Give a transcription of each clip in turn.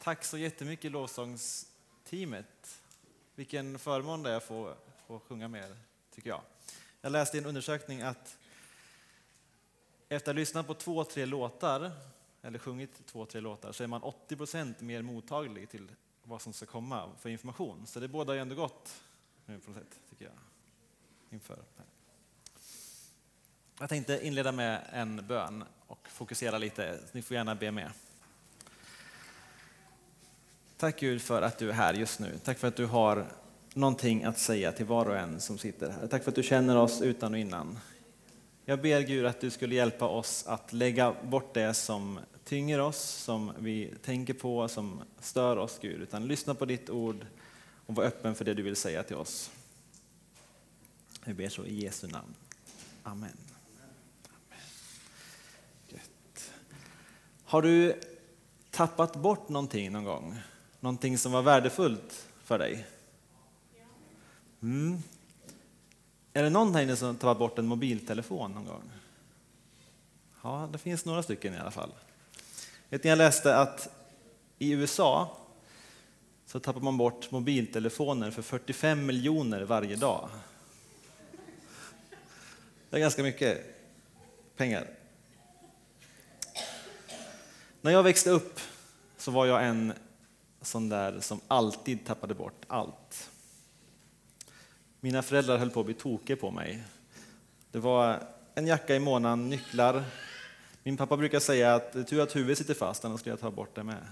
Tack så jättemycket lovsångsteamet. Vilken förmån det är att få sjunga med er, tycker jag. Jag läste i en undersökning att efter att ha lyssnat på 2-3 låtar, eller sjungit 2-3 låtar, så är man 80% mer mottaglig till vad som ska komma för information. Så det bådar ju ändå gott nu på något sätt, tycker jag. Inför. Jag tänkte inleda med en bön och fokusera lite. Ni får gärna be med. Tack Gud för att du är här just nu. Tack för att du har någonting att säga till var och en som sitter här. Tack för att du känner oss utan och innan. Jag ber Gud att du skulle hjälpa oss att lägga bort det som tynger oss, som vi tänker på, som stör oss Gud. Utan lyssna på ditt ord och var öppen för det du vill säga till oss. Vi ber så i Jesu namn. Amen. Gött. Har du tappat bort någonting någon gång? Någonting som var värdefullt för dig? Är det någon här inne som tappat bort en mobiltelefon någon gång? Ja, det finns några stycken i alla fall. Jag läste att i USA så tappar man bort mobiltelefoner för 45 miljoner varje dag. Det är ganska mycket pengar. När jag växte upp så var jag en sån där som alltid tappade bort allt. Mina föräldrar höll på att bli tokiga på mig. Det var en jacka i månaden, nycklar. Min pappa brukar säga att det är tur att huvudet sitter fast, annars skulle jag ta bort det med.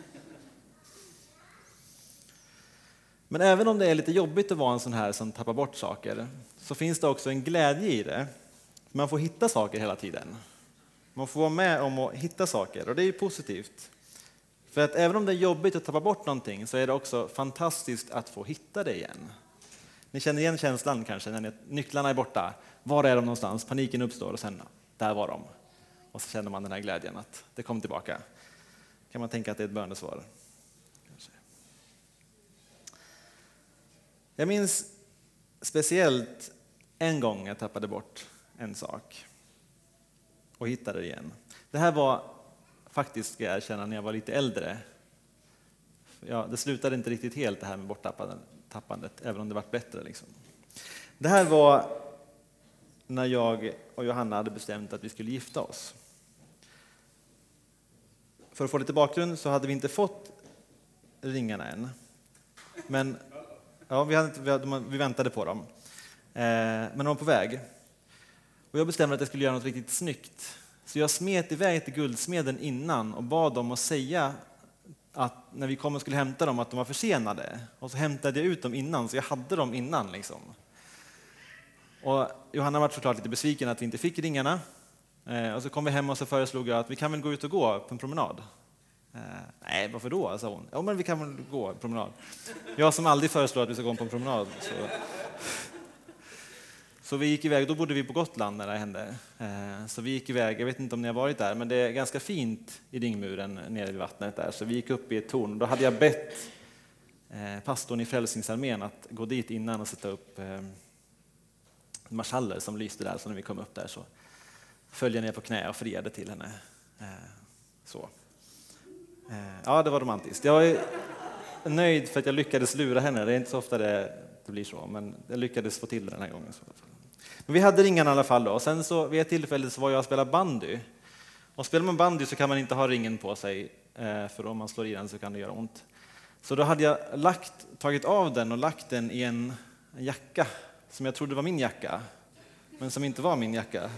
Men även om det är lite jobbigt att vara en sån här som tappar bort saker, så finns det också en glädje i det. Man får hitta saker hela tiden. Man får vara med om att hitta saker, och det är ju positivt. För att även om det är jobbigt att tappa bort någonting, så är det också fantastiskt att få hitta det igen. Ni känner igen känslan kanske när nycklarna är borta. Var är de någonstans? Paniken uppstår och sen, där var de. Och så känner man den här glädjen att det kom tillbaka. Kan man tänka att det är ett bönesvar? Kanske. Jag minns speciellt en gång jag tappade bort en sak och hittade det igen. Det här var faktiskt, ska jag erkänna, när jag var lite äldre. Ja, det slutade inte riktigt helt det här med borttappandet, även om det var bättre. Liksom. Det här var när jag och Johanna hade bestämt att vi skulle gifta oss. För att få lite bakgrund så hade vi inte fått ringarna än. Men ja, vi väntade på dem. Men de var på väg. Och jag bestämde att jag skulle göra något riktigt snyggt. Så jag smet iväg till guldsmeden innan och bad dem att säga att när vi kom och skulle hämta dem att de var försenade. Och så hämtade jag ut dem innan, så jag hade dem innan. Liksom. Och Johanna var såklart lite besviken att vi inte fick ringarna. Och så kom vi hem och så föreslog jag att vi kan väl gå ut och gå på en promenad. Nej, varför då? Sa hon. Ja, men vi kan väl gå en promenad. Jag som aldrig föreslår att vi ska gå på en promenad. Så vi gick iväg, då bodde vi på Gotland när det hände. Så vi gick iväg, jag vet inte om ni har varit där, men det är ganska fint i ringmuren nere vid vattnet där. Så vi gick upp i ett torn. Då hade jag bett pastorn i Frälsningsarmén att gå dit innan och sätta upp marschaller som lyste där. Så när vi kom upp där så följde jag ner på knä och friade till henne. Så. Ja, det var romantiskt. Jag är nöjd för att jag lyckades lura henne. Det är inte så ofta det blir så, men jag lyckades få till det den här gången. Men vi hade ringen i alla fall då. Och sen så vid ett tillfälle så var jag och spelade bandy. Och spelar man bandy så kan man inte ha ringen på sig, för om man slår i den så kan det göra ont. Så då hade jag tagit av den och lagt den i en jacka som jag trodde var min jacka, men som inte var min jacka.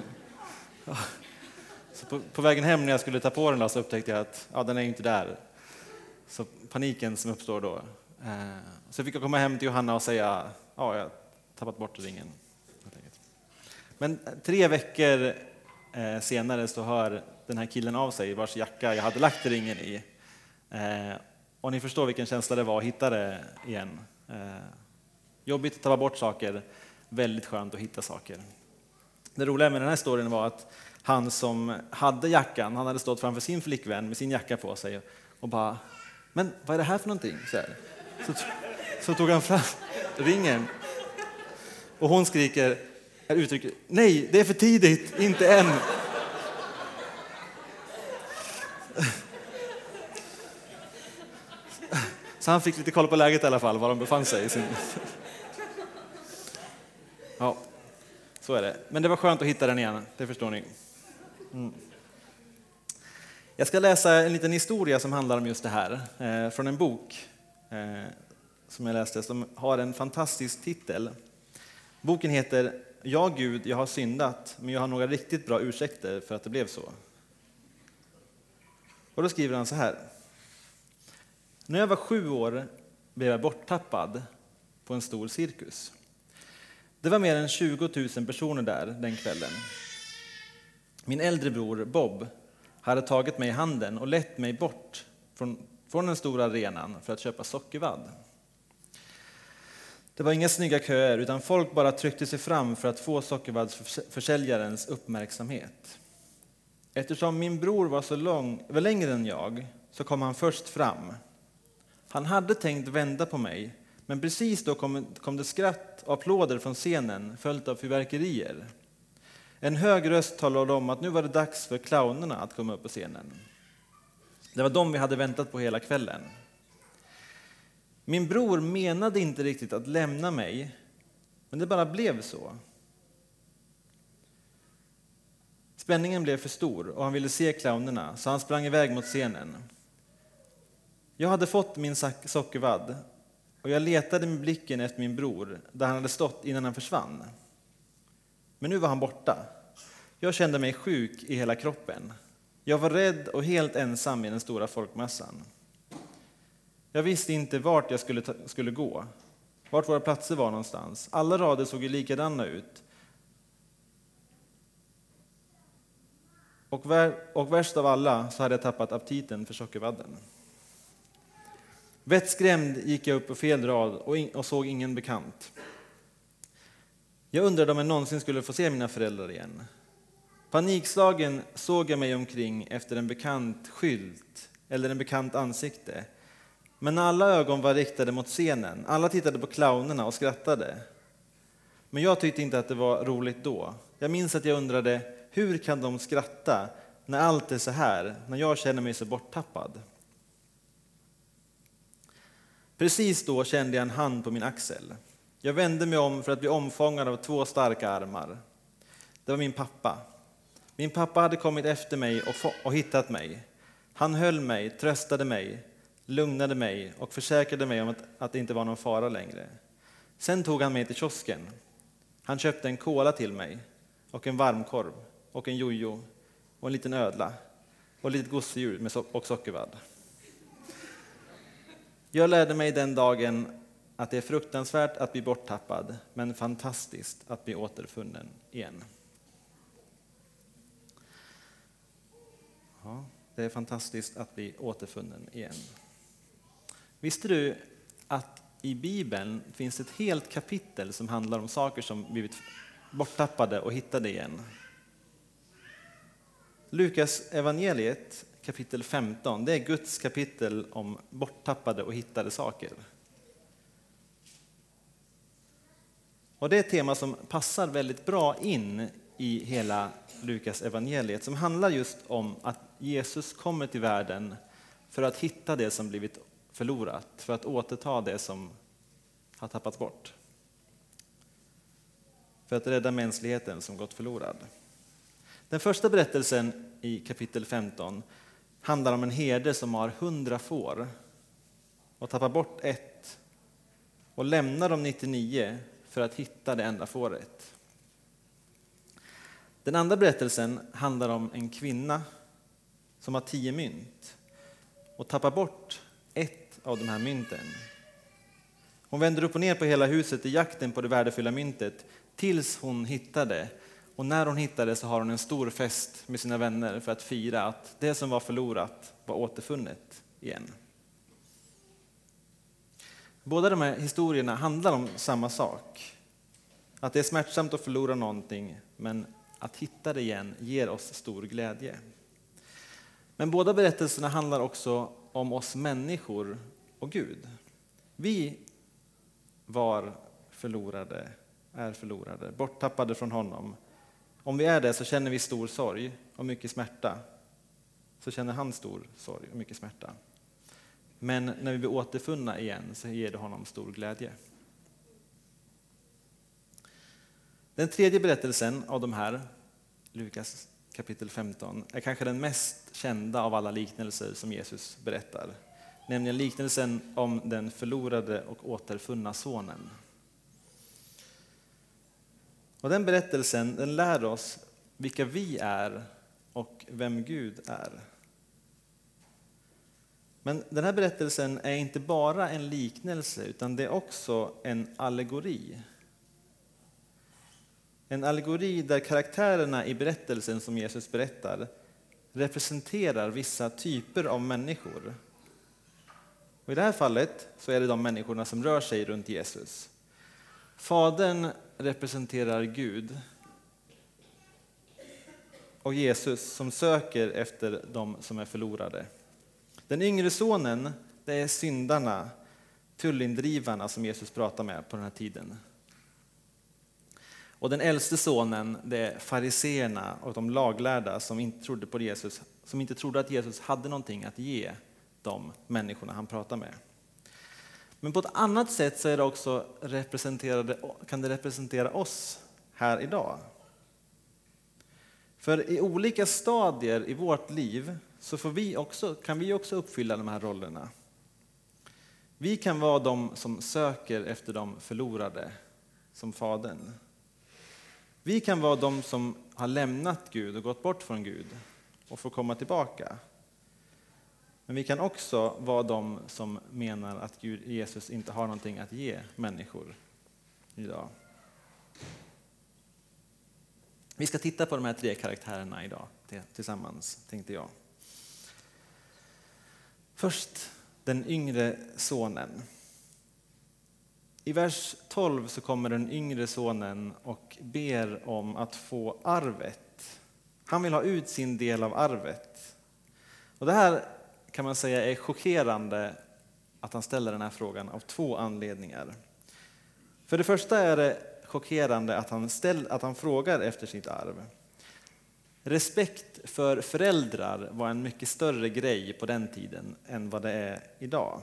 Så på vägen hem när jag skulle ta på den så upptäckte jag att den är inte där. Så paniken som uppstår då. Så fick jag komma hem till Johanna och säga jag har tappat bort ringen. Men 3 veckor senare så hör den här killen av sig vars jacka jag hade lagt ringen i. Och ni förstår vilken känsla det var att hitta det igen. Jobbigt att ta bort saker, väldigt skönt att hitta saker. Det roliga med den här storyn var att han som hade jackan, han hade stått framför sin flickvän med sin jacka på sig och bara, men vad är det här för någonting? Så tog han fram ringen och hon uttrycker, nej, det är för tidigt, inte än. Så han fick lite koll på läget i alla fall, var de befann sig. Ja, så är det. Men det var skönt att hitta den igen, det förstår ni. Jag ska läsa en liten historia som handlar om just det här. Från en bok som jag läste som har en fantastisk titel. Boken heter Ja Gud, jag har syndat, men jag har några riktigt bra ursäkter för att det blev så. Och då skriver han så här. När jag var 7 år blev jag borttappad på en stor cirkus. Det var mer än 20 000 personer där den kvällen. Min äldre bror Bob hade tagit mig i handen och lett mig bort från den stora arenan för att köpa sockervadd. Det var inga snygga köer utan folk bara tryckte sig fram för att få sockervaddsförsäljarens uppmärksamhet. Eftersom min bror var längre än jag så kom han först fram. Han hade tänkt vända på mig, men precis då kom det skratt och applåder från scenen följt av fyrverkerier. En hög röst talade om att nu var det dags för clownerna att komma upp på scenen. Det var de vi hade väntat på hela kvällen. Min bror menade inte riktigt att lämna mig, men det bara blev så. Spänningen blev för stor och han ville se clownerna, så han sprang iväg mot scenen. Jag hade fått min sockervadd och jag letade med blicken efter min bror där han hade stått innan han försvann. Men nu var han borta. Jag kände mig sjuk i hela kroppen. Jag var rädd och helt ensam i den stora folkmassan. Jag visste inte vart jag skulle gå, vart våra platser var någonstans. Alla rader såg ju likadana ut. Och värst av alla så hade jag tappat aptiten för sockervadden. Vettskrämd gick jag upp på fel rad och såg ingen bekant. Jag undrade om jag någonsin skulle få se mina föräldrar igen. Panikslagen såg jag mig omkring efter en bekant skylt eller en bekant ansikte. Men alla ögon var riktade mot scenen. Alla tittade på clownerna och skrattade. Men jag tyckte inte att det var roligt då. Jag minns att jag undrade, hur kan de skratta när allt är så här, när jag känner mig så borttappad? Precis då kände jag en hand på min axel. Jag vände mig om för att bli omfångad av 2 starka armar. Det var min pappa. Min pappa hade kommit efter mig och hittat mig. Han höll mig, tröstade mig, lugnade mig och försäkrade mig om att det inte var någon fara längre. Sen tog han mig till kiosken. Han köpte en cola till mig och en varmkorv och en jojo och en liten ödla och ett litet gosedjur och sockervadd. Jag lärde mig den dagen att det är fruktansvärt att bli borttappad, men fantastiskt att bli återfunnen igen. Ja, det är fantastiskt att bli återfunnen igen. Visste du att i Bibeln finns ett helt kapitel som handlar om saker som blivit borttappade och hittade igen? Lukas evangeliet kapitel 15, det är Guds kapitel om borttappade och hittade saker. Och det är ett tema som passar väldigt bra in i hela Lukas evangeliet, som handlar just om att Jesus kommer till världen för att hitta det som blivit förlorat, för att återta det som har tappats bort. För att rädda mänskligheten som gått förlorad. Den första berättelsen i kapitel 15 handlar om en herde som har 100 får och tappar bort ett och lämnar de 99 för att hitta det enda fåret. Den andra berättelsen handlar om en kvinna som har 10 mynt och tappar bort ett av de här mynten. Hon vänder upp och ner på hela huset i jakten på det värdefulla myntet tills hon hittar det. Och när hon hittar det så har hon en stor fest med sina vänner för att fira att det som var förlorat var återfunnet igen. Båda de här historierna handlar om samma sak. Att det är smärtsamt att förlora någonting, men att hitta det igen ger oss stor glädje. Men båda berättelserna handlar också om oss människor och Gud. Vi är förlorade, borttappade från honom. Om vi är det så känner vi stor sorg och mycket smärta. Så känner han stor sorg och mycket smärta. Men när vi blir återfunna igen så ger det honom stor glädje. Den tredje berättelsen av de här, Lukas kapitel 15, är kanske den mest kända av alla liknelser som Jesus berättar. Nämligen liknelsen om den förlorade och återfunna sonen. Och den berättelsen, den lär oss vilka vi är och vem Gud är. Men den här berättelsen är inte bara en liknelse, utan det är också en allegori. En allegori där karaktärerna i berättelsen som Jesus berättar representerar vissa typer av människor. Och i det här fallet så är det de människorna som rör sig runt Jesus. Fadern representerar Gud och Jesus som söker efter de som är förlorade. Den yngre sonen, det är syndarna, tullindrivarna som Jesus pratar med på den här tiden. Och den äldste sonen, det är fariseerna och de laglärda som inte trodde på Jesus, som inte trodde att Jesus hade någonting att ge de människorna han pratar med. Men på ett annat sätt så är det också kan det representera oss här idag. För i olika stadier i vårt liv så kan vi också uppfylla de här rollerna. Vi kan vara de som söker efter de förlorade, som fadern. Vi kan vara de som har lämnat Gud och gått bort från Gud och får komma tillbaka. Men vi kan också vara de som menar att Jesus inte har någonting att ge människor idag. Vi ska titta på de här tre karaktärerna idag tillsammans, tänkte jag. Först den yngre sonen. I vers 12 så kommer den yngre sonen och ber om att få arvet. Han vill ha ut sin del av arvet. Och det här kan man säga är chockerande att han ställer den här frågan av två anledningar. För det första är det chockerande att han frågar efter sitt arv. Respekt för föräldrar var en mycket större grej på den tiden än vad det är idag.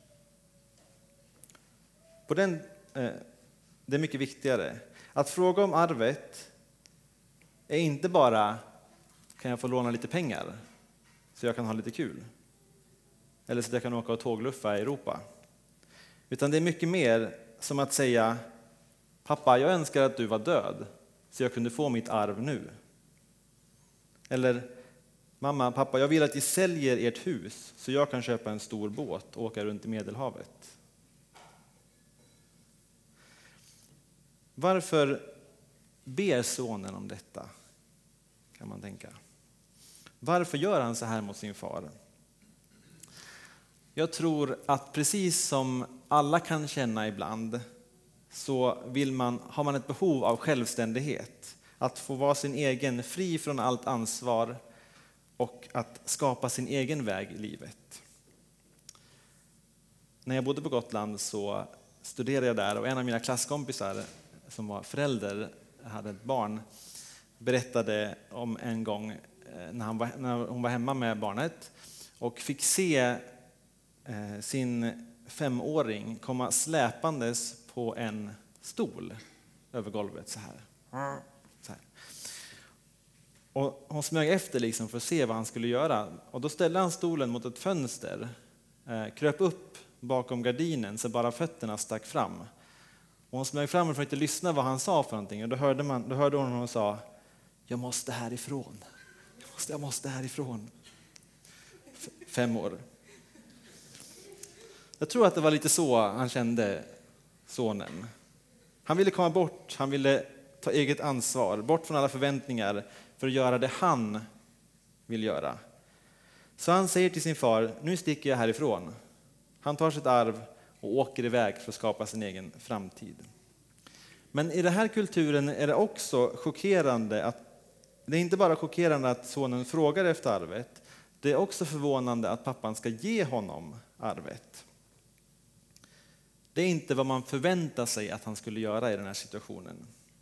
Det är mycket viktigare. Att fråga om arvet är inte bara, kan jag få låna lite pengar så jag kan ha lite kul? Eller så att jag kan åka och tågluffa i Europa. Utan det är mycket mer som att säga, pappa, jag önskar att du var död så jag kunde få mitt arv nu. Eller, mamma, pappa, jag vill att ni säljer ert hus så jag kan köpa en stor båt och åka runt i Medelhavet. Varför ber sonen om detta, kan man tänka. Varför gör han så här mot sin far? Jag tror att precis som alla kan känna ibland så har man ett behov av självständighet. Att få vara sin egen, fri från allt ansvar och att skapa sin egen väg i livet. När jag bodde på Gotland så studerade jag där och en av mina klasskompisar som var förälder, hade ett barn, berättade om en gång när hon var hemma med barnet och fick se sin 5-åring komma släpandes på en stol över golvet så här. Och hon smög efter liksom för att se vad han skulle göra. Och då ställde han stolen mot ett fönster, kröp upp bakom gardinen så bara fötterna stack fram. Och hon smög fram och försökte lyssna vad han sa för någonting. Och då hörde hon honom sa, jag måste härifrån. Jag måste härifrån. 5 år. Jag tror att det var lite så han kände, sonen. Han ville komma bort, han ville ta eget ansvar, bort från alla förväntningar för att göra det han vill göra. Så han säger till sin far, nu sticker jag härifrån. Han tar sitt arv och åker iväg för att skapa sin egen framtid. Men i den här kulturen är det också chockerande det är inte bara chockerande att sonen frågar efter arvet, det är också förvånande att pappan ska ge honom arvet. Det är inte vad man förväntar sig att han skulle göra i den här situationen.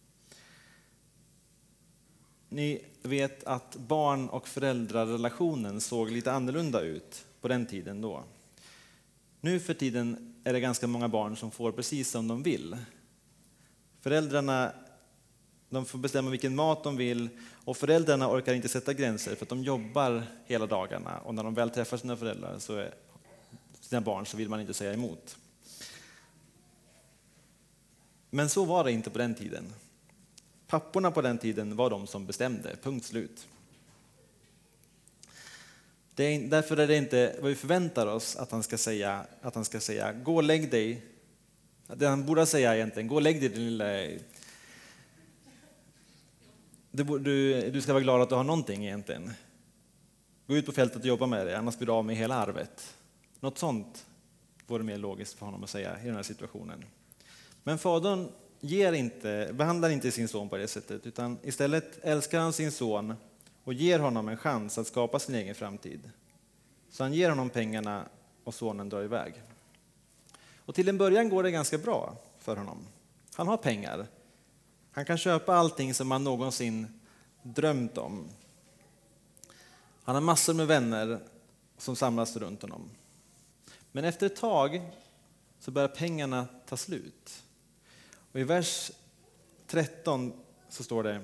Ni vet att barn- och föräldrarrelationen såg lite annorlunda ut på den tiden då. Nu för tiden är det ganska många barn som får precis som de vill. Föräldrarna, de får bestämma vilken mat de vill, och föräldrarna orkar inte sätta gränser för att de jobbar hela dagarna, och när de väl träffar sina föräldrar sina barn, så vill man inte säga emot. Men så var det inte på den tiden. Papporna på den tiden var de som bestämde, punkt slut. Därför är det inte vad vi förväntar oss att han ska säga, gå och lägg dig. Det han borde säga egentligen, gå och lägg dig din lilla... Du ska vara glad att du har någonting egentligen. Gå ut på fältet och jobba med det, annars blir du av med hela arvet. Något sånt vore mer logiskt för honom att säga i den här situationen. Men fadern behandlar inte sin son på det sättet, utan istället älskar han sin son och ger honom en chans att skapa sin egen framtid. Så han ger honom pengarna och sonen drar iväg. Och till en början går det ganska bra för honom. Han har pengar. Han kan köpa allting som han någonsin drömt om. Han har massor med vänner som samlas runt honom. Men efter ett tag så börjar pengarna ta slut. Och i vers 13 så står det: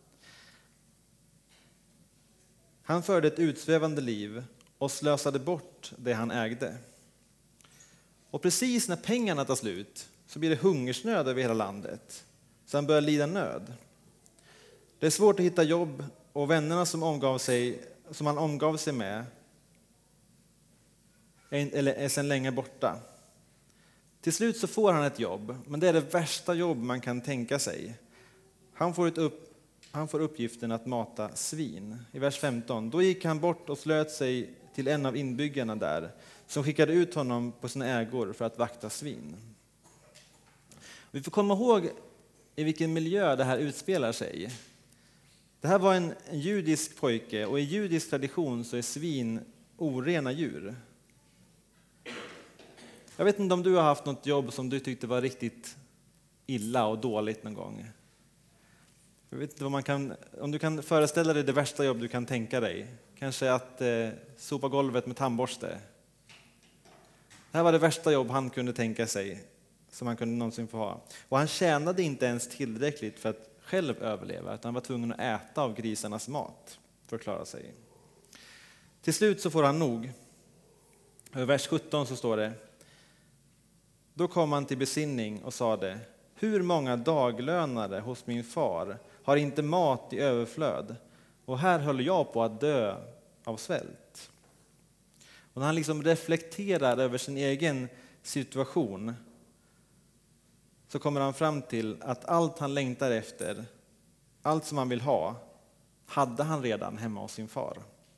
han förde ett utsvävande liv och slösade bort det han ägde. Och precis när pengarna tar slut så blir det hungersnöd över hela landet. Så han börjar lida nöd. Det är svårt att hitta jobb, och vännerna som han omgav sig med är sedan länge borta. Till slut så får han ett jobb, men det är det värsta jobb man kan tänka sig. Han får uppgiften att mata svin. I vers 15. Då gick han bort och slöt sig till en av inbyggarna där, som skickade ut honom på sina ägor för att vakta svin. Vi får komma ihåg i vilken miljö det här utspelar sig. Det här var en judisk pojke, och i judisk tradition så är svin orena djur. Jag vet inte om du har haft något jobb som du tyckte var riktigt illa och dåligt någon gång. Jag vet inte om du kan föreställa dig det värsta jobb du kan tänka dig. Kanske att sopa golvet med tandborste. Det här var det värsta jobb han kunde tänka sig, som han kunde någonsin få ha. Och han tjänade inte ens tillräckligt för att själv överleva, utan han var tvungen att äta av grisarnas mat för att klara sig. Till slut så får han nog. I vers 17 så står det: då kom han till besinning och sade: hur många daglönare hos min far har inte mat i överflöd, och här höll jag på att dö av svält. Och när han liksom reflekterar över sin egen situation, så kommer han fram till att allt han längtar efter, allt som han vill ha, hade han redan hemma hos sin far.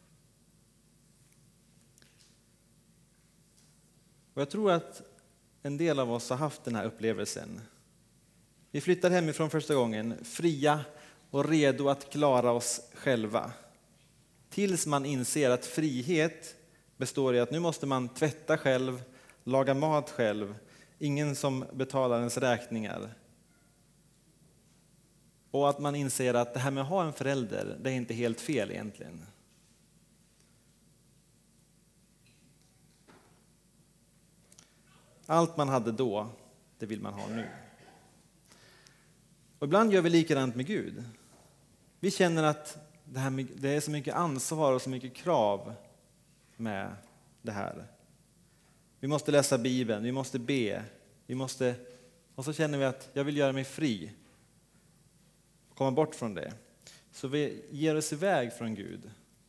Och jag tror att en del av oss har haft den här upplevelsen. Vi flyttar hemifrån första gången, fria och redo att klara oss själva. Tills man inser att frihet består i att nu måste man tvätta själv, laga mat själv, ingen som betalar ens räkningar. Och att man inser att det här med att ha en förälder, det är inte helt fel egentligen. Allt man hade då, det vill man ha nu. Och ibland gör vi likadant med Gud. Vi känner att det är så mycket ansvar och så mycket krav med det här. Vi måste läsa Bibeln, vi måste be, och så känner vi att jag vill göra mig fri och komma bort från det. Så vi ger oss iväg från Gud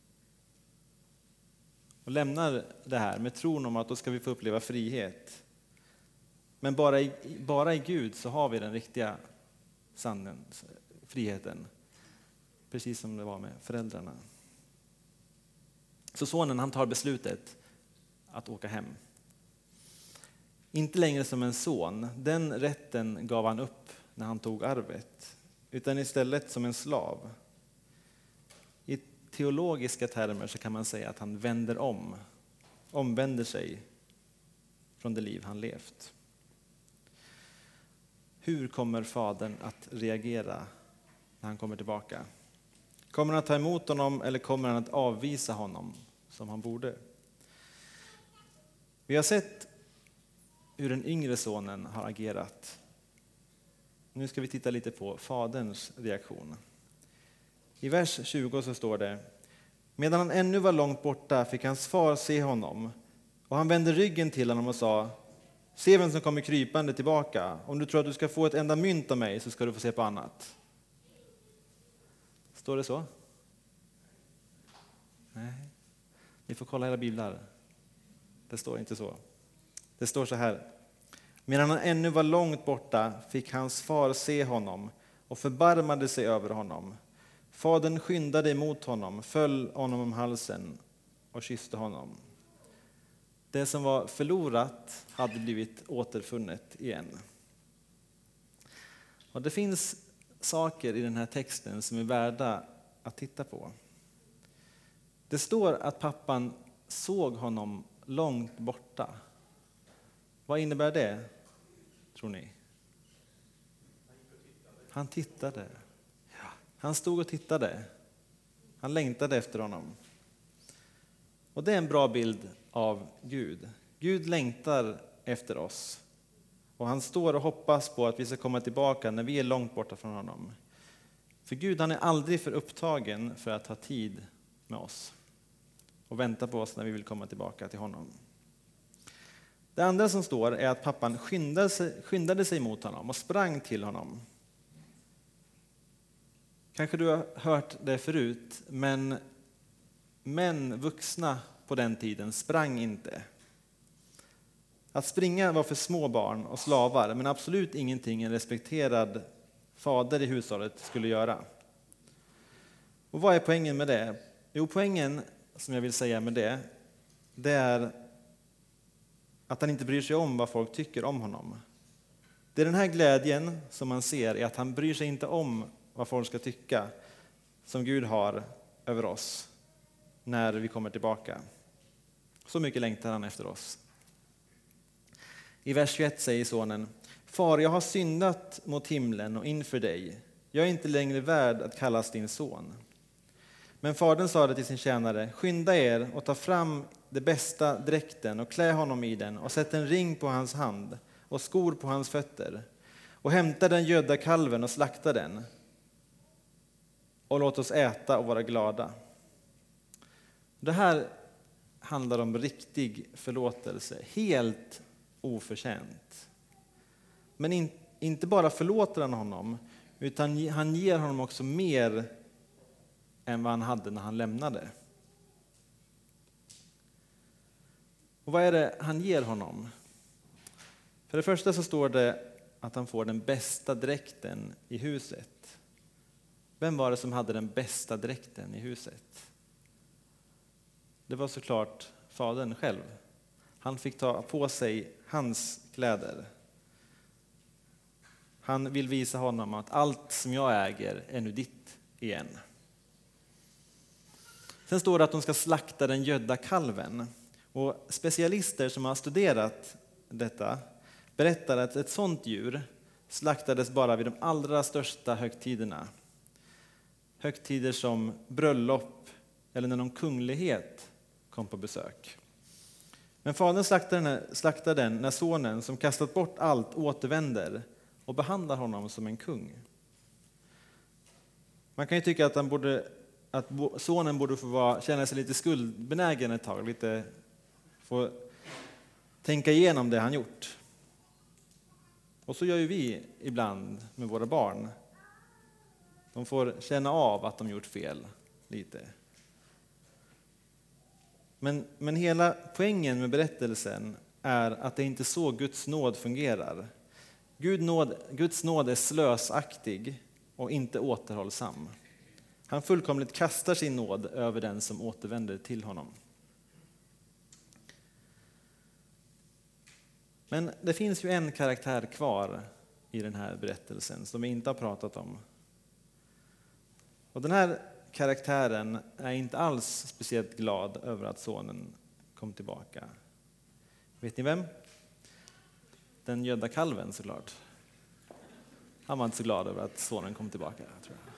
och lämnar det här med tron om att då ska vi få uppleva frihet. Men bara i Gud så har vi den riktiga friheten. Precis som det var med föräldrarna. Så sonen, han tar beslutet att åka hem. Inte längre som en son. Den rätten gav han upp när han tog arvet. Utan istället som en slav. I teologiska termer så kan man säga att han omvänder sig från det liv han levt. Hur kommer fadern att reagera när han kommer tillbaka? Kommer han att ta emot honom, eller kommer han att avvisa honom som han borde? Vi har sett hur den yngre sonen har agerat. Nu ska vi titta lite på faderns reaktion. I vers 20 så står det: medan han ännu var långt borta fick hans far se honom, och han vände ryggen till honom och sa: se vem som kommer krypande tillbaka. Om du tror att du ska få ett enda mynt av mig så ska du få se på annat. Står det så? Nej. Ni får kolla era biblar. Det står inte så. Det står så här: medan han ännu var långt borta fick hans far se honom och förbarmade sig över honom. Fadern skyndade emot honom, föll honom om halsen och kysste honom. Det som var förlorat hade blivit återfunnet igen. Och det finns saker i den här texten som är värda att titta på. Det står att pappan såg honom långt borta. Vad innebär det, tror ni? Han tittade. Han stod och tittade. Han längtade efter honom. Och det är en bra bild av Gud. Gud längtar efter oss. Och han står och hoppas på att vi ska komma tillbaka när vi är långt borta från honom. För Gud, han är aldrig för upptagen för att ha tid med oss. Och vänta på oss när vi vill komma tillbaka till honom. Det andra som står är att pappan skyndade sig mot honom och sprang till honom. Kanske du har hört det förut, men män vuxna på den tiden sprang inte. Att springa var för små barn och slavar, men absolut ingenting en respekterad fader i hushållet skulle göra. Och vad är poängen med det? Jo, poängen som jag vill säga med det är att han inte bryr sig om vad folk tycker om honom. Det är den här glädjen som man ser, är att han bryr sig inte om vad folk ska tycka, som Gud har över oss när vi kommer tillbaka. Så mycket längtar han efter oss. I vers 21 säger sonen: far, jag har syndat mot himlen och inför dig. Jag är inte längre värd att kallas din son. Men fadern sa det till sin tjänare: skynda er och ta fram det bästa dräkten och klä honom i den och sätt en ring på hans hand och skor på hans fötter och hämta den gödda kalven och slakta den och låt oss äta och vara glada. Det här handlar om riktig förlåtelse, helt oförtjänt. Men inte bara förlåter han honom, utan han ger honom också mer än vad han hade när han lämnade. Och vad är det han ger honom? För det första så står det att han får den bästa dräkten i huset. Vem var det som hade den bästa dräkten i huset? Det var såklart fadern själv. Han fick ta på sig hans kläder. Han vill visa honom att allt som jag äger är nu ditt igen. Sen står det att de ska slakta den gödda kalven. Och specialister som har studerat detta berättar att ett sådant djur slaktades bara vid de allra största högtiderna. Högtider som bröllop eller när någon kunglighet kom på besök. Men fadern slaktar den när sonen som kastat bort allt återvänder och behandlar honom som en kung. Man kan ju tycka att sonen borde få känna sig lite skuldbenägen ett tag, få tänka igenom det han gjort. Och så gör ju vi ibland med våra barn. De får känna av att de gjort fel lite. Men hela poängen med berättelsen är att det inte är så Guds nåd fungerar. Guds nåd är slösaktig och inte återhållsam. Han fullkomligt kastar sin nåd över den som återvänder till honom. Men det finns ju en karaktär kvar i den här berättelsen som vi inte har pratat om. Och den här karaktären är inte alls speciellt glad över att sonen kom tillbaka. Vet ni vem? Den gödda kalven, såklart. Han var inte så glad över att sonen kom tillbaka, tror jag.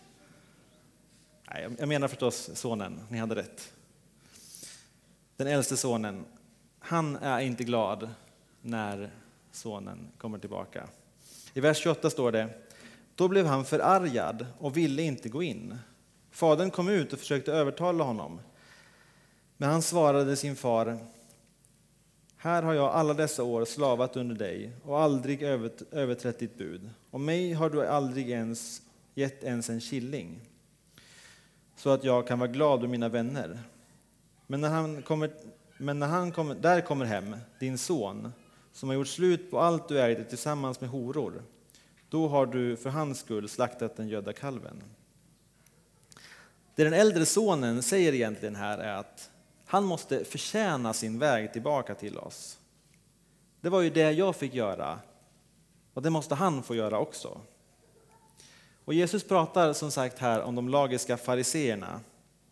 Nej, jag menar förstås sonen, ni hade rätt. Den äldste sonen, han är inte glad när sonen kommer tillbaka. I vers 28 står det: då blev han förargad och ville inte gå in. Fadern kom ut och försökte övertala honom. Men han svarade sin far: här har jag alla dessa år slavat under dig och aldrig överträtt ditt bud. Och mig har du aldrig ens gett en killing, så att jag kan vara glad med mina vänner. Men när han kommer hem, din son, som har gjort slut på allt du ägde tillsammans med horor, då har du för hans skull slaktat den gödda kalven. Det den äldre sonen säger egentligen här är att han måste förtjäna sin väg tillbaka till oss. Det var ju det jag fick göra, och det måste han få göra också. Och Jesus pratar som sagt här om de lagiska fariseerna,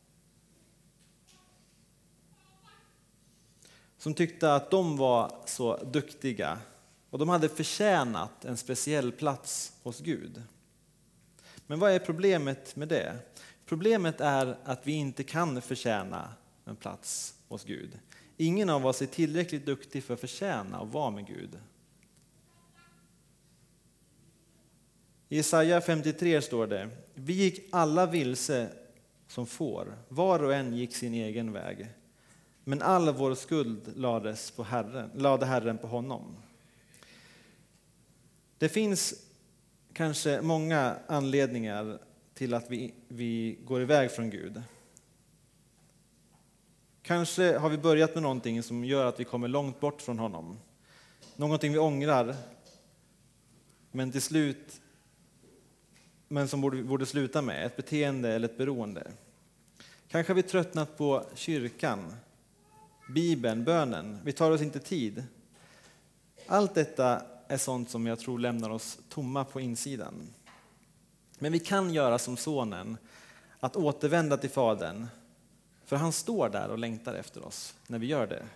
som tyckte att de var så duktiga och de hade förtjänat en speciell plats hos Gud. Men vad är problemet med det? Problemet är att vi inte kan förtjäna en plats hos Gud. Ingen av oss är tillräckligt duktig för att förtjäna att vara med Gud. I Jesaja 53 står det: vi gick alla vilse som får, var och en gick sin egen väg. Men all vår skuld lade Herren på honom. Det finns kanske många anledningar till att vi går iväg från Gud. Kanske har vi börjat med någonting som gör att vi kommer långt bort från honom. Någonting vi ångrar, men som borde sluta med, ett beteende eller ett beroende. Kanske har vi tröttnat på kyrkan, Bibeln, bönen. Vi tar oss inte tid. Allt detta är sånt som jag tror lämnar oss tomma på insidan. Men vi kan göra som sonen, att återvända till Fadern. För han står där och längtar efter oss när vi gör det.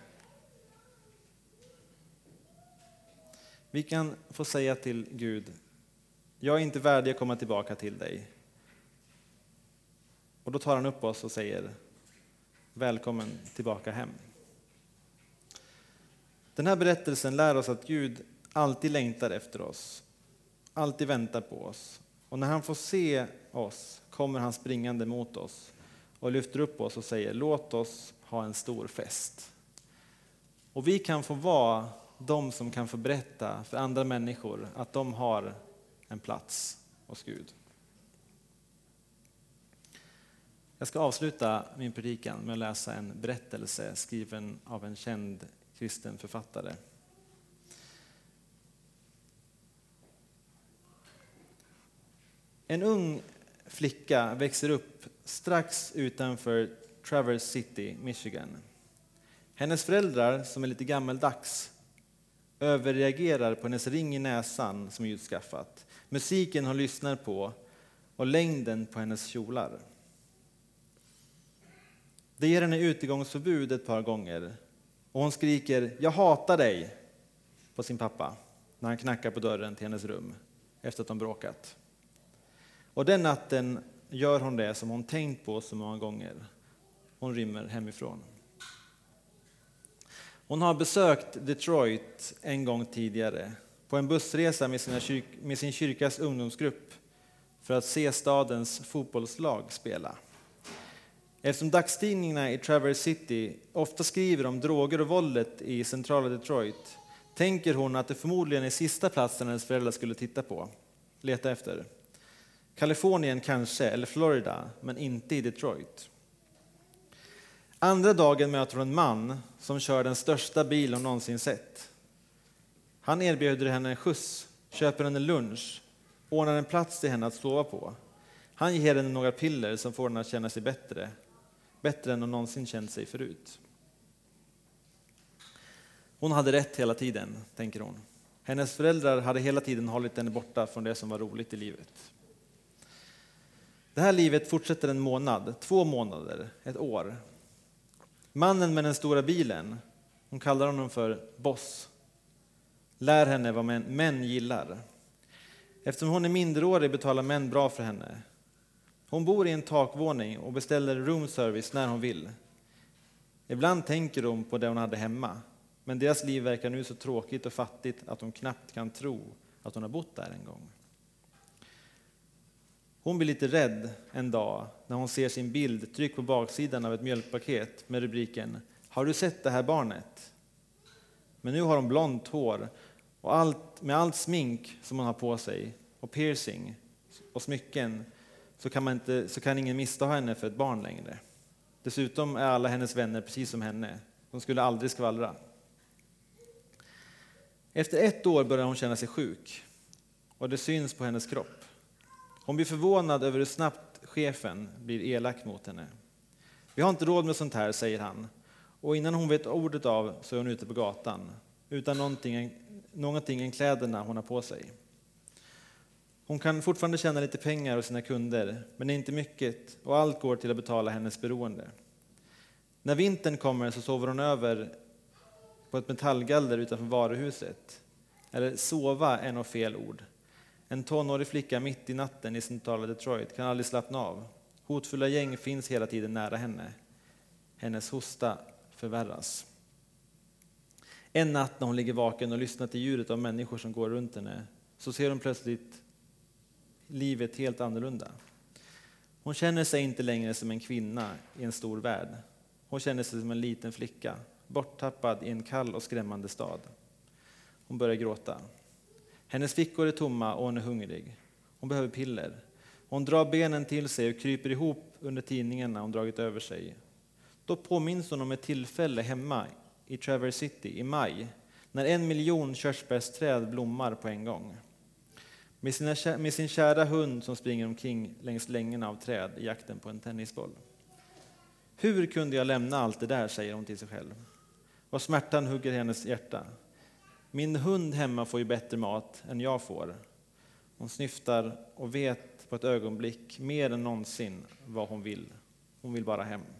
Vi kan få säga till Gud: jag är inte värdig att komma tillbaka till dig. Och då tar han upp oss och säger: välkommen tillbaka hem. Den här berättelsen lär oss att Gud alltid längtar efter oss, alltid väntar på oss. Och när han får se oss kommer han springande mot oss och lyfter upp oss och säger: låt oss ha en stor fest. Och vi kan få vara de som kan få berätta för andra människor att de har en plats hos Gud. Jag ska avsluta min predikan med att läsa en berättelse skriven av en känd kristen författare. En ung flicka växer upp strax utanför Traverse City, Michigan. Hennes föräldrar, som är lite gammeldags, överreagerar på hennes ring i näsan som är utskaffat, musiken hon lyssnar på och längden på hennes kjolar. Det ger henne utegångsförbud ett par gånger och hon skriker "jag hatar dig" på sin pappa när han knackar på dörren till hennes rum efter att de bråkat. Och den natten gör hon det som hon tänkt på så många gånger. Hon rymmer hemifrån. Hon har besökt Detroit en gång tidigare på en bussresa med sin kyrkas ungdomsgrupp för att se stadens fotbollslag spela. Eftersom dagstidningarna i Traverse City ofta skriver om droger och våldet i centrala Detroit tänker hon att det förmodligen är sista platsen hennes föräldrar skulle leta efter. Kalifornien kanske, eller Florida, men inte i Detroit. Andra dagen möter hon en man som kör den största bil hon någonsin sett. Han erbjuder henne en skjuts, köper henne lunch, ordnar en plats till henne att sova på. Han ger henne några piller som får henne att känna sig bättre än hon någonsin känt sig förut. Hon hade rätt hela tiden, tänker hon. Hennes föräldrar hade hela tiden hållit henne borta från det som var roligt i livet. Det här livet fortsätter en månad, 2 månader, ett år. Mannen med den stora bilen, hon kallar honom för boss, lär henne vad män gillar. Eftersom hon är minderårig betalar män bra för henne. Hon bor i en takvåning och beställer room service när hon vill. Ibland tänker hon på det hon hade hemma. Men deras liv verkar nu så tråkigt och fattigt att de knappt kan tro att hon har bott där en gång. Hon blir lite rädd en dag när hon ser sin bild tryckt på baksidan av ett mjölkpaket med rubriken "Har du sett det här barnet?" Men nu har hon blont hår och allt smink som hon har på sig och piercing och smycken så kan ingen missta henne för ett barn längre. Dessutom är alla hennes vänner precis som henne. De skulle aldrig skvallra. Efter 1 år börjar hon känna sig sjuk och det syns på hennes kropp. Hon blir förvånad över hur snabbt chefen blir elak mot henne. "Vi har inte råd med sånt här", säger han. Och innan hon vet ordet av så är hon ute på gatan utan någonting än kläderna hon har på sig. Hon kan fortfarande tjäna lite pengar hos sina kunder, men det är inte mycket och allt går till att betala hennes beroende. När vintern kommer så sover hon över på ett metallgaller utanför varuhuset. Eller sova är nog fel ord. En tonårig flicka mitt i natten i centrala Detroit kan aldrig slappna av. Hotfulla gäng finns hela tiden nära henne. Hennes hosta förvärras. En natt när hon ligger vaken och lyssnar till ljudet av människor som går runt henne så ser hon plötsligt livet helt annorlunda. Hon känner sig inte längre som en kvinna i en stor värld. Hon känner sig som en liten flicka, borttappad i en kall och skrämmande stad. Hon börjar gråta. Hennes fickor är tomma och hon är hungrig. Hon behöver piller. Hon drar benen till sig och kryper ihop under tidningarna hon dragit över sig. Då påminns hon om ett tillfälle hemma i Traverse City i maj, när 1 miljon körsbärsträd blommar på en gång. Med sin kära hund som springer omkring längs längorna av träd i jakten på en tennisboll. "Hur kunde jag lämna allt det där", säger hon till sig själv. Och smärtan hugger hennes hjärta. "Min hund hemma får ju bättre mat än jag får." Hon snyftar och vet på ett ögonblick mer än någonsin vad hon vill. Hon vill bara hem.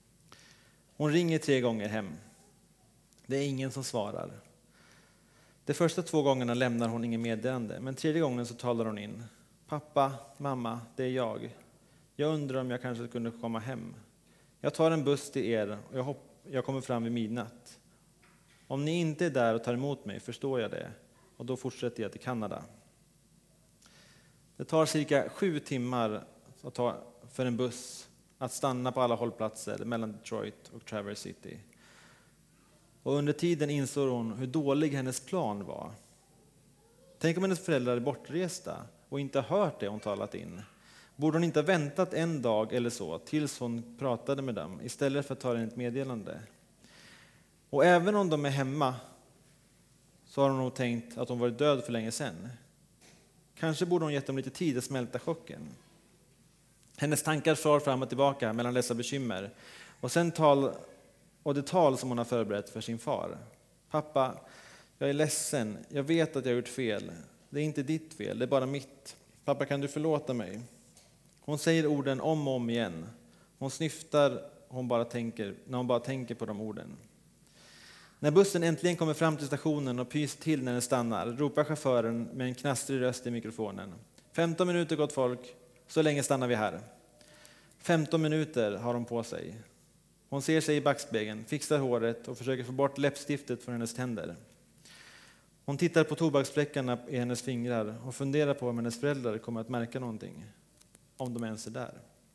Hon ringer 3 gånger hem. Det är ingen som svarar. De första 2 gångerna lämnar hon ingen meddelande, men 3:e gången så talar hon in. "Pappa, mamma, det är jag. Jag undrar om jag kanske kunde komma hem. Jag tar en buss till er och jag kommer fram vid midnatt. Om ni inte är där och tar emot mig förstår jag det, och då fortsätter jag till Kanada." Det tar cirka 7 timmar för en buss att stanna på alla hållplatser mellan Detroit och Traverse City. Och under tiden insåg hon hur dålig hennes plan var. Tänk om hennes föräldrar är bortresta och inte har hört det hon talat in. Borde hon inte ha väntat en dag eller så tills hon pratade med dem istället för att ta ett meddelande? Och även om de är hemma så har hon nog tänkt att hon varit död för länge sedan. Kanske borde hon gett dem lite tid att smälta chocken. Hennes tankar far fram och tillbaka mellan dessa bekymmer. Och det tal som hon har förberett för sin far. "Pappa, jag är ledsen. Jag vet att jag har gjort fel. Det är inte ditt fel, det är bara mitt. Pappa, kan du förlåta mig?" Hon säger orden om och om igen. Hon snyftar när hon bara tänker på de orden. När bussen äntligen kommer fram till stationen och pyser till när den stannar ropar chauffören med en knastrig röst i mikrofonen: "15 minuter, gott folk. Så länge stannar vi här." 15 minuter har hon på sig. Hon ser sig i backspegeln, fixar håret och försöker få bort läppstiftet från hennes tänder. Hon tittar på tobaksfläckarna i hennes fingrar och funderar på om hennes föräldrar kommer att märka någonting. Om de ens är där.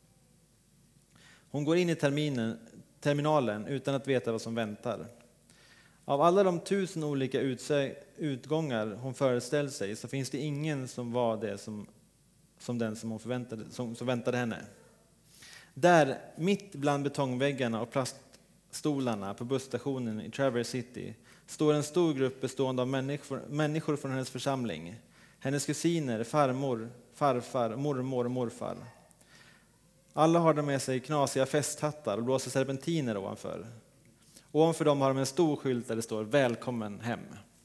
Hon går in i terminalen utan att veta vad som väntar. Av alla de 1000 olika utgångar hon föreställde sig så finns det ingen som var det som den som hon som väntade henne. Där, mitt bland betongväggarna och plaststolarna på busstationen i Traverse City, står en stor grupp bestående av människor från hennes församling. Hennes kusiner, farmor, farfar, mormor och morfar. Alla har de med sig knasiga festhattar och blåser serpentiner ovanför. Ovanför dem har de en stor skylt där det står "Välkommen hem".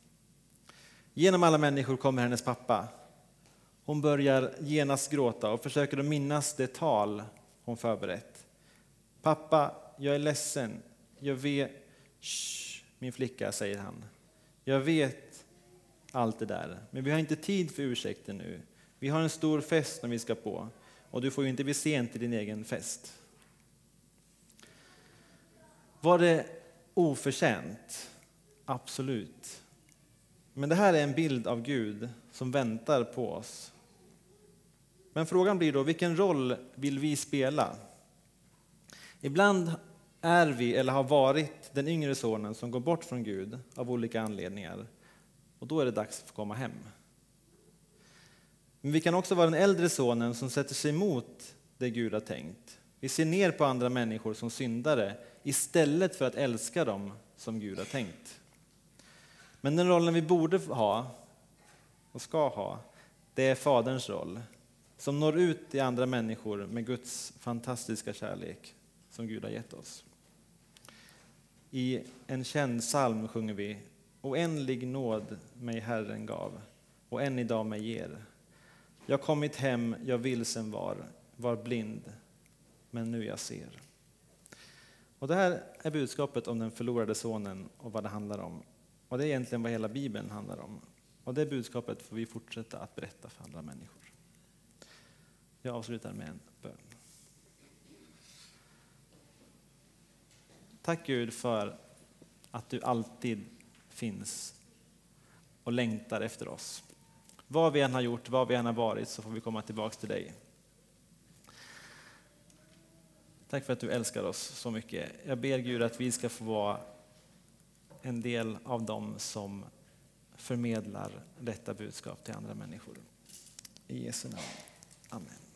Genom alla människor kommer hennes pappa. Hon börjar genast gråta och försöker att minnas det tal hon förberett. "Pappa, jag är ledsen. Jag vet..." "Shh, min flicka", säger han. "Jag vet allt det där, men vi har inte tid för ursäkter nu. Vi har en stor fest när vi ska på, och du får ju inte bli sen till din egen fest." Var det oförtjänt? Absolut. Men det här är en bild av Gud som väntar på oss. Men frågan blir då, vilken roll vill vi spela? Ibland är vi eller har varit den yngre sonen som går bort från Gud av olika anledningar. Och då är det dags att komma hem. Men vi kan också vara den äldre sonen som sätter sig emot det Gud har tänkt. Vi ser ner på andra människor som syndare istället för att älska dem som Gud har tänkt. Men den rollen vi borde ha och ska ha, det är faderns roll. Som når ut till andra människor med Guds fantastiska kärlek som Gud har gett oss. I en känd psalm sjunger vi: oändlig nåd mig Herren gav, och än idag mig ger. Jag kommit hem, jag vilsen var blind, men nu jag ser. Och det här är budskapet om den förlorade sonen och vad det handlar om. Och det är egentligen vad hela Bibeln handlar om. Och det budskapet får vi fortsätta att berätta för andra människor. Jag avslutar med en bön. Tack Gud för att du alltid finns och längtar efter oss. Vad vi än har gjort, vad vi än har varit, så får vi komma tillbaka till dig. Tack för att du älskar oss så mycket. Jag ber Gud att vi ska få vara en del av dem som förmedlar detta budskap till andra människor. I Jesu namn. Amen.